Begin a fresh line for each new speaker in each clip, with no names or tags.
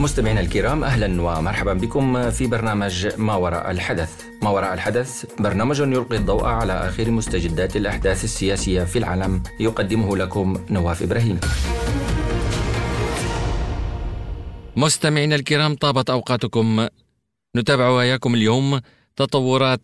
مستمعينا الكرام، أهلا ومرحبا بكم في برنامج ما وراء الحدث. ما وراء الحدث برنامج يلقي الضوء على آخر مستجدات الأحداث السياسية في العالم، يقدمه لكم نواف إبراهيم. مستمعينا الكرام، طابت أوقاتكم. نتابع وياكم اليوم تطورات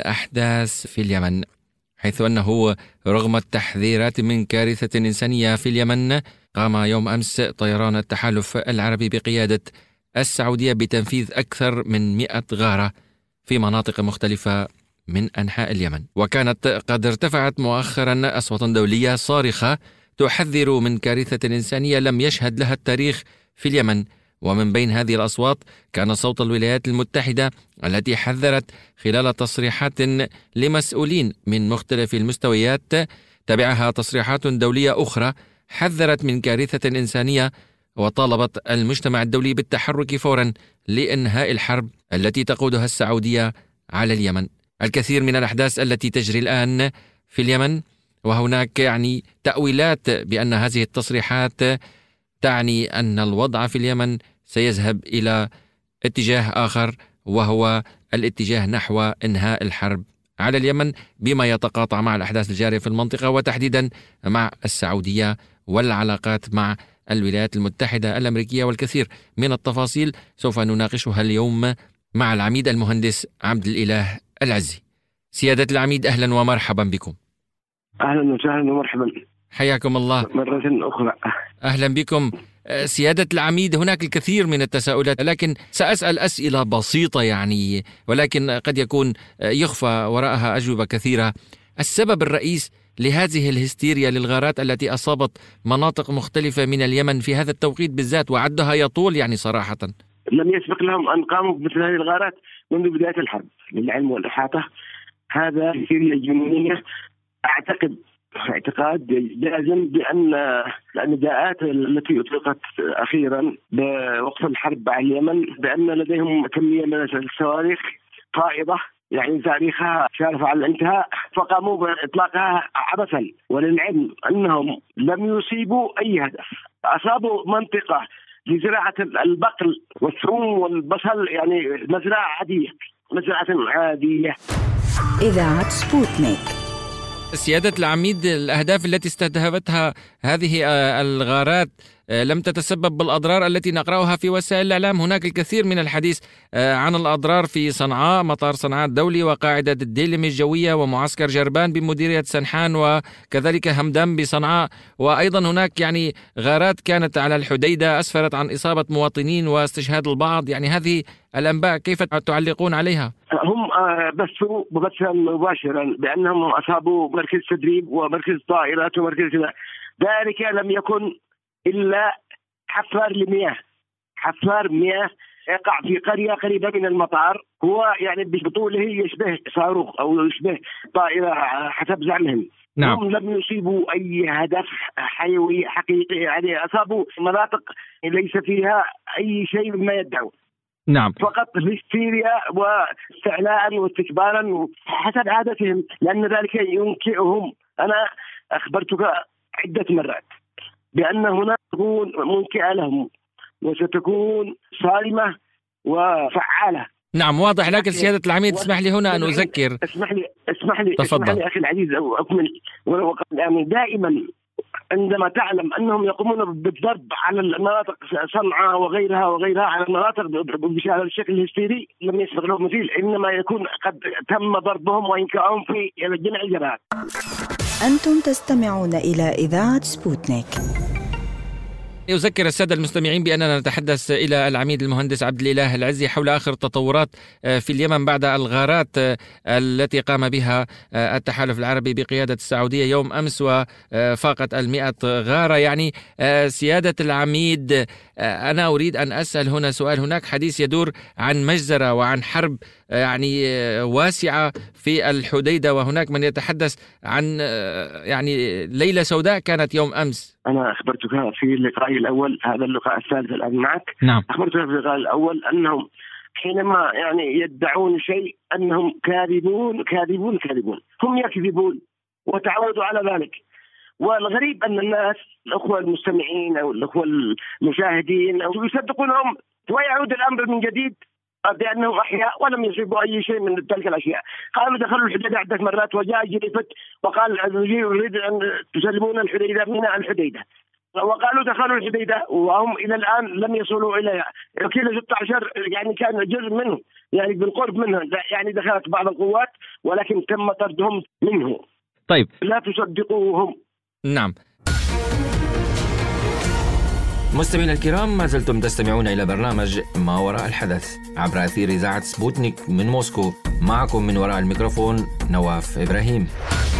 الأحداث في اليمن، حيث أنه رغم التحذيرات من كارثة إنسانية في اليمن، قام يوم أمس طيران التحالف العربي بقيادة السعودية بتنفيذ أكثر من 100 غارة في مناطق مختلفة من أنحاء اليمن. وكانت قد ارتفعت مؤخرا أصوات دولية صارخة تحذر من كارثة إنسانية لم يشهد لها التاريخ في اليمن. ومن بين هذه الأصوات كان صوت الولايات المتحدة التي حذرت خلال تصريحات لمسؤولين من مختلف المستويات. تبعها تصريحات دولية أخرى حذرت من كارثة إنسانية وطالبت المجتمع الدولي بالتحرك فورا لإنهاء الحرب التي تقودها السعودية على اليمن. الكثير من الأحداث التي تجري الآن في اليمن، وهناك تأويلات بأن هذه التصريحات تعني أن الوضع في اليمن سيذهب إلى اتجاه آخر، وهو الاتجاه نحو إنهاء الحرب على اليمن، بما يتقاطع مع الأحداث الجارية في المنطقة، وتحديدا مع السعودية والعلاقات مع الولايات المتحدة الأمريكية. والكثير من التفاصيل سوف نناقشها اليوم مع العميد المهندس عبد الإله العزي. سيادة العميد، أهلا ومرحبا بكم.
أهلا وسهلا ومرحبا،
حياكم الله
مرة أخرى.
أهلا بكم. سيادة العميد، هناك الكثير من التساؤلات، لكن سأسأل أسئلة بسيطة ولكن قد يكون يخفى وراءها أجوبة كثيرة. السبب الرئيس لهذه الهستيريا للغارات التي أصابت مناطق مختلفة من اليمن في هذا التوقيت بالذات، وعدها يطول صراحة.
لم يسبق لهم أن قاموا بمثل هذه الغارات منذ بداية الحرب، للعلم والإحاطة. هذا هستيريا جنونية. أعتقد اعتقاد جازم بأن النداءات التي أطلقت أخيرا بوقف الحرب على اليمن بأن لديهم كمية من الصواريخ فائضة، تاريخها شارف على الانتهاء، فقاموا بإطلاقها عبثا. وللعلم أنهم لم يصيبوا أي هدف. أصابوا منطقة لزراعة البقل والثوم والبصل، مزرعة عادية.
إذاعة سبوتنيك.
سيادة العميد، الأهداف التي استهدفتها هذه الغارات لم تتسبب بالأضرار التي نقرأها في وسائل الإعلام. هناك الكثير من الحديث عن الأضرار في صنعاء، مطار صنعاء الدولي، وقاعدة الديلم الجوية، ومعسكر جربان بمديرية سنحان، وكذلك همدان بصنعاء. وأيضا هناك غارات كانت على الحديدة أسفرت عن إصابة مواطنين واستشهاد البعض. هذه الأنباء كيف تعلقون عليها؟
هم بثوا بثا مباشرا بأنهم أصابوا مركز تدريب ومركز طائرات ومركز كذا. ذلك لم يكن إلا حفار مياه يقع في قرية قريبة من المطار. هو بطوله يشبه صاروخ أو يشبه طائرة حسب زعمهم.
نعم.
هم لم يصيبوا أي هدف حيوي حقيقي، أصابوا مناطق ليس فيها أي شيء مما يدعون.
نعم.
فقط هستيريا واستعلاء واستكبارا حسب عادتهم، لأن ذلك ينكئهم. أنا أخبرتك عدة مرات بأن هناك تكون منكئة لهم وستكون صارمة وفعالة.
نعم، واضح. لكن سيادة العميد، اسمح لي هنا أن أذكر.
اسمح لي أخي العزيز أكمل. دائما عندما تعلم أنهم يقومون بالضرب على المناطق صنعاء وغيرها على المناطق بهذا الشكل الهستيري، لم يسبق لهم مثيل، إنما يكون قد تم ضربهم وإنكاؤهم في جميع الجبهات.
أنتم تستمعون إلى إذاعة سبوتنيك.
أذكر السادة المستمعين بأننا نتحدث إلى العميد المهندس عبد الإله العزي حول آخر التطورات في اليمن بعد الغارات التي قام بها التحالف العربي بقيادة السعودية يوم أمس، وفاقت 100 غارة. سيادة العميد، أنا أريد أن أسأل هنا سؤال. هناك حديث يدور عن مجزرة وعن حرب واسعة في الحديدة، وهناك من يتحدث عن ليلة سوداء كانت يوم أمس.
أنا أخبرتك في اللقاء الأول، هذا اللقاء الثالث الآن معك.
نعم.
أخبرتك في اللقاء الأول أنهم حينما يدعون شيء أنهم كاذبون. هم يكذبون وتعودوا على ذلك. والغريب أن الناس الأخوة المستمعين أو الأخوة المشاهدين يصدقونهم، ويعود الأمر من جديد بأنهم أحياء ولم يصيبوا أي شيء من تلك الأشياء. قالوا دخلوا الحديدة عدة مرات، وجاء يلفت وقال يريد أن تسلمون الحديدة ميناء الحديدة، وقالوا دخلوا الحديدة وهم إلى الآن لم يصلوا إليها. كيلو 16 يعني كان جزء منه يعني بالقرب منه، يعني دخلت بعض القوات ولكن تم طردهم منه.
طيب
لا تصدقوهم.
نعم. مستمعينا الكرام، ما زلتم تستمعون إلى برنامج ما وراء الحدث عبر أثير إذاعة سبوتنيك من موسكو. معكم من وراء الميكروفون نواف إبراهيم.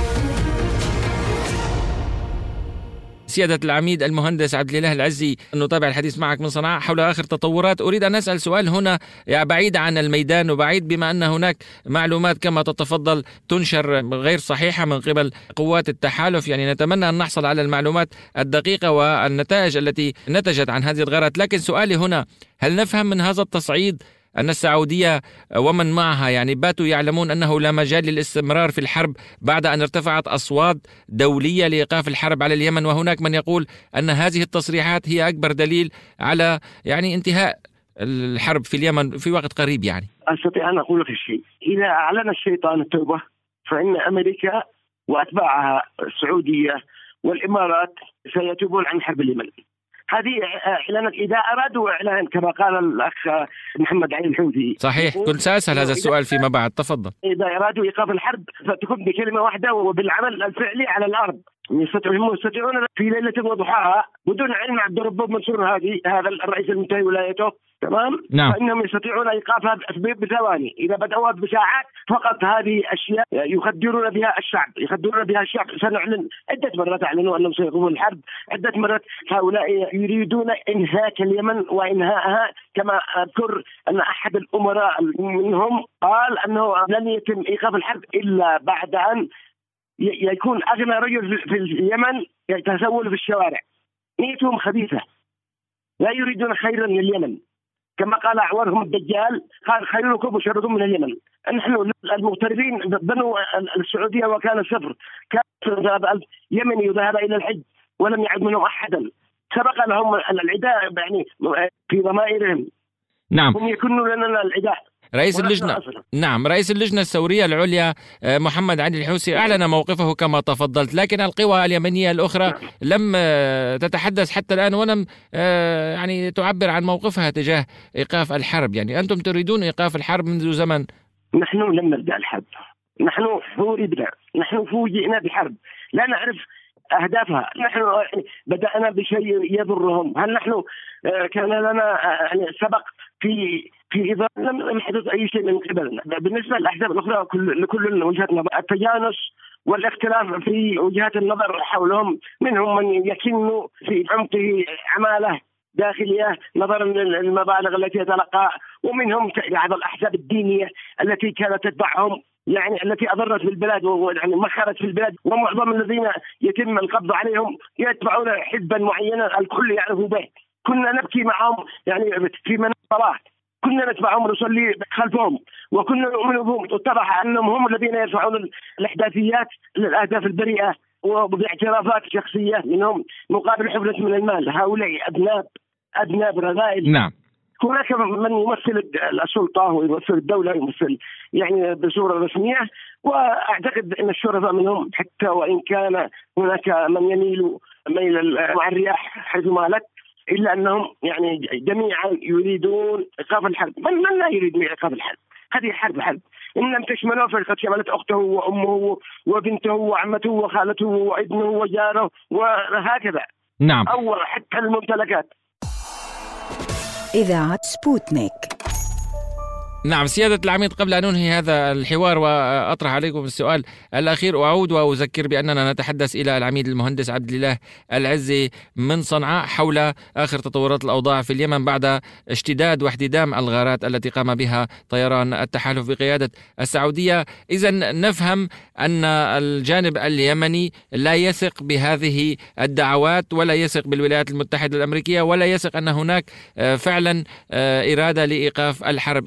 سيادة العميد المهندس عبد الإله العزي، نتابع الحديث معك من صنعاء حول آخر تطورات. أريد أن أسأل سؤال هنا بعيد عن الميدان وبعيد، بما أن هناك معلومات كما تتفضل تنشر غير صحيحة من قبل قوات التحالف، يعني نتمنى أن نحصل على المعلومات الدقيقة والنتائج التي نتجت عن هذه الغارات. لكن سؤالي هنا، هل نفهم من هذا التصعيد أن السعودية ومن معها يعني باتوا يعلمون أنه لا مجال للاستمرار في الحرب بعد أن ارتفعت أصوات دولية لإيقاف الحرب على اليمن؟ وهناك من يقول أن هذه التصريحات هي أكبر دليل على يعني انتهاء الحرب في اليمن في وقت قريب. يعني
أستطيع أن أقول لك الشيء، إذا أعلن الشيطان التوبة فإن أمريكا وأتباعها السعودية والإمارات سيتوبون عن حرب اليمن. هذه إعلانات إذا أرادوا إعلان كما قال الأخ محمد علي الحوثي.
صحيح، كنت سأسأل هذا السؤال فيما بعد، تفضل.
إذا أرادوا إيقاف الحرب فتكون بكلمة واحدة وبالعمل الفعلي على الأرض. يستطيعون في ليلة وضحاها بدون علم عبد الرب منصور هذا الرئيس المنتهي ولايته، تمام؟
نعم.
فإنهم يستطيعون إيقافها بثواني، إذا بدأوا بساعات فقط. هذه أشياء يخدرون بها الشعب، سنعلن عدة مرات، أعلنوا أنهم سيقومون الحرب عدة مرات. هؤلاء يريدون إنهاك اليمن وإنهاءها، كما أذكر أن أحد الأمراء منهم قال أنه لن يتم إيقاف الحرب إلا بعد أن يكون أغنى رجل في اليمن يتسول في الشوارع. نيتهم خبيثة، لا يريدون خيرا لليمن، كما قال أعورهم الدجال قال خيركم وشركم من اليمن. نحن المغتربين بنوا السعودية وكان صفر، كان ذهب يمني وذهب إلى الحج ولم يعد منهم أحدا. سبق لهم العداء يعني في ضمائرهم.
نعم.
هم يكونوا لنا العداء.
رئيس اللجنة الثورية العليا محمد علي الحوثي أعلن موقفه كما تفضلت، لكن القوى اليمنية الأخرى لم تتحدث حتى الآن ولم يعني تعبر عن موقفها تجاه إيقاف الحرب. يعني أنتم تريدون إيقاف الحرب منذ زمن.
نحن لم نبدأ الحرب، نحن فوجئنا، نحن فوجئنا بحرب لا نعرف أهدافها. نحن بدأنا بشيء يضرهم. هل نحن كان لنا يعني سبق في إذا لم يحدث أي شيء من قبلنا؟ بالنسبة للأحزاب الأخرى لكل وجهة نظر. التجانس والاختلاف في وجهات النظر حولهم، منهم من يكن في عمقه عمالة داخلية نظرا للمبالغ التي يتلقى، ومنهم بعض الأحزاب الدينية التي كانت تتبعهم، يعني التي أضرت بالبلاد ويعني مخرت في البلاد، ومعظم الذين يتم القبض عليهم يتبعون حزبا معينا الكل يعرف به. كنا نبكي معهم يعني في مناسبة الصلاة، كنا نتبعهم نصلي خلفهم، وكنا نؤمن بهم. اتضح أنهم هم الذين يرفعون الإحداثيات للأهداف البريئة وباعترافات شخصية منهم مقابل حفلة من المال. هؤلاء أذناب رذائل.
نعم.
هناك من يمثل السلطة ويمثل الدولة، يمثل يعني بصورة رسمية، وأعتقد أن الشرفاء منهم، حتى وإن كان هناك من يميل ميل مع الرياح حيث مالت، إلا أنهم يعني جميعا يريدون إيقاف الحرب. من لا يريد إيقاف الحرب؟ هذه حرب. إن لم تشمله فقد شملت أخته وأمه وبنته وعمته وخالته وابنه وجاره وهكذا.
نعم.
أو حتى الممتلكات.
إذاعة سبوتنيك.
نعم سيادة العميد، قبل أن ننهي هذا الحوار وأطرح عليكم السؤال الأخير، أعود وأذكر بأننا نتحدث إلى العميد المهندس عبد الإله العزي من صنعاء حول آخر تطورات الأوضاع في اليمن بعد اشتداد واحتدام الغارات التي قام بها طيران التحالف بقيادة السعودية. إذن نفهم أن الجانب اليمني لا يثق بهذه الدعوات ولا يثق بالولايات المتحدة الأمريكية ولا يثق أن هناك فعلا إرادة لإيقاف الحرب. إذن ما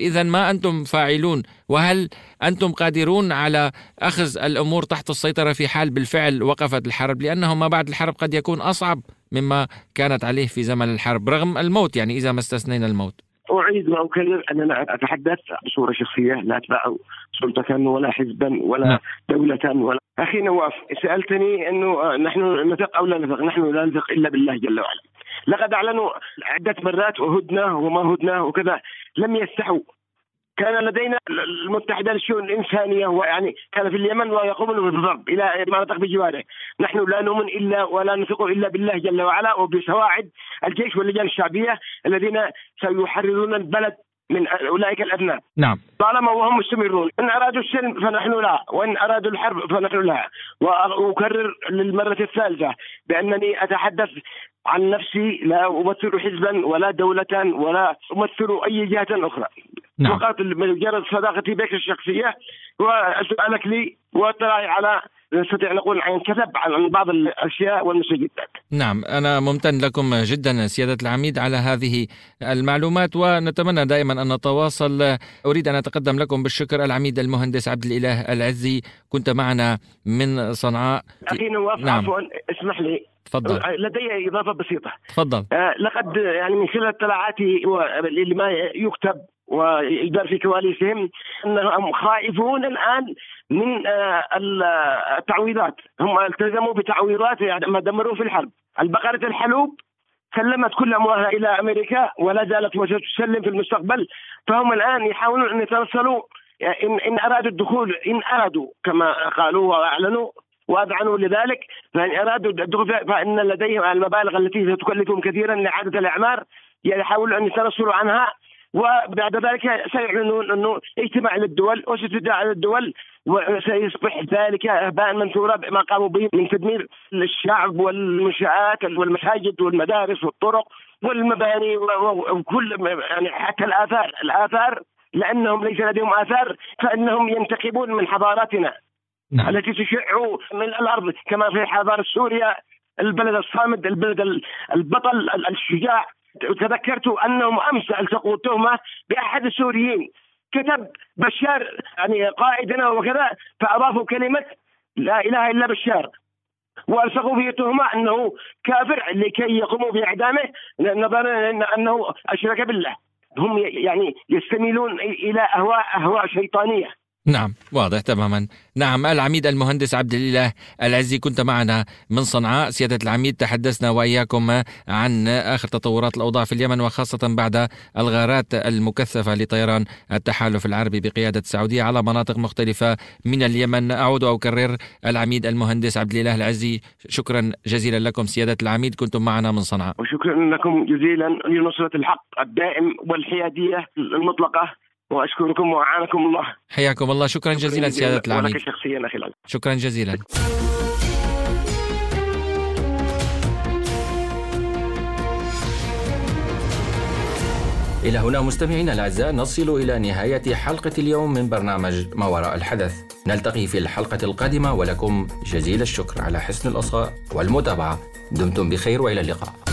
ماذا أنتم فاعلون؟ وهل أنتم قادرون على أخذ الأمور تحت السيطرة في حال بالفعل وقفت الحرب؟ لأنه ما بعد الحرب قد يكون أصعب مما كانت عليه في زمن الحرب رغم الموت، يعني إذا ما استثنينا الموت.
أعيد وأكرر أننا أتحدث بصورة شخصية، لا أتبع سلطة ولا حزبا ولا دولة ولا. أخي نواف، سألتني أنه نحن نثق أو لا نثق. نحن لا نثق إلا بالله جل وعلا. لقد أعلنوا عدة مرات وهدنا وما هدنا وكذا، لم يستحوا. كان لدينا المتحدة للشؤون الإنسانية ويعني كان في اليمن ويقومون بالضرب إلى مناطق بجواره. نحن لا نؤمن إلا ولا نثق إلا بالله جل وعلا وبسواعد الجيش واللجان الشعبية الذين سيحررون البلد من أولئك الأبناء.
نعم.
طالما وهم مستمرون، إن أرادوا السلم فنحن لا، وإن أرادوا الحرب فنحن لا. وأكرر للمرة الثالثة بأنني أتحدث عن نفسي، لا أمثل حزبا ولا دولة ولا أمثل أي جهة أخرى.
نعم.
فقط مجرد صداقتي بك الشخصية وسؤالك لي واطلاعي على نستطيع نقول عن كتب عن بعض الأشياء والمستجدات.
نعم، أنا ممتن لكم جدا سيادة العميد على هذه المعلومات، ونتمنى دائما أن نتواصل. أريد أن أتقدم لكم بالشكر العميد المهندس عبد الإله العزي، كنت معنا من صنعاء.
أخي نواف، نعم. عفوا اسمح لي،
تفضل.
لدي إضافة بسيطة.
تفضل.
لقد يعني من خلال اطلاعاتي لما يكتب ويدار في كواليسهم أنهم خائفون الآن من التعويضات. هم التزموا بتعويضات ما دمروا في الحرب. البقرة الحلوب سلمت كل أموالها إلى أمريكا ولا زالت وستسلم في المستقبل. فهم الآن يحاولون أن يتوصلوا، إن أرادوا الدخول، إن أرادوا كما قالوا وأعلنوا وأذعنوا لذلك، فإن أرادوا الدخول فإن لديهم المبالغ التي ستكلفهم كثيرا لإعادة الإعمار يحاولوا أن يتنصلوا عنها. وبعد ذلك سيعلنون أنه اجتماع للدول وستدعى للدول، وسيصبح ذلك هباء منثورا بما قاموا به من تدمير الشعب والمنشآت والمساجد والمدارس والطرق والمباني وكل يعني حتى الآثار لأنهم ليس لديهم آثار، فإنهم ينتقبون من حضاراتنا. نعم. التي تشع من الأرض، كما في حضارة سوريا، البلد الصامد، البلد البطل الشجاع. تذكرت أنهم أمس التقوا تهمة بأحد السوريين، كتب بشار يعني قائدنا وكذا، فأضافوا كلمة لا إله إلا بشار، وألصقوا به تهمة أنه كافر لكي يقوموا بإعدامه نظرا أنه أشرك بالله. هم يعني يستميلون إلى أهواء شيطانية.
نعم، واضح تماما. نعم، العميد المهندس عبد الإله العزي كنت معنا من صنعاء. سيادة العميد، تحدثنا وإياكم عن آخر تطورات الأوضاع في اليمن، وخاصة بعد الغارات المكثفة لطيران التحالف العربي بقيادة السعودية على مناطق مختلفة من اليمن. أعود وأكرر العميد المهندس عبد الإله العزي، شكرا جزيلا لكم سيادة العميد، كنتم معنا من صنعاء.
وشكرا لكم جزيلا لنصرة الحق الدائم والحيادية المطلقة، وأشكركم وأعانكم الله.
حياكم الله. شكرا جزيلا سيادة العميد.
ولك شخصيا أخي العزيز.
شكرا جزيلا. إلى هنا مستمعينا الأعزاء نصل إلى نهاية حلقة اليوم من برنامج ما وراء الحدث. نلتقي في الحلقة القادمة، ولكم جزيل الشكر على حسن الإصغاء والمتابعة. دمتم بخير وإلى اللقاء.